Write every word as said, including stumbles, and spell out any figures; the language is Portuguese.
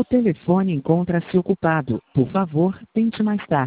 O telefone encontra-se ocupado. Por favor, tente mais tarde.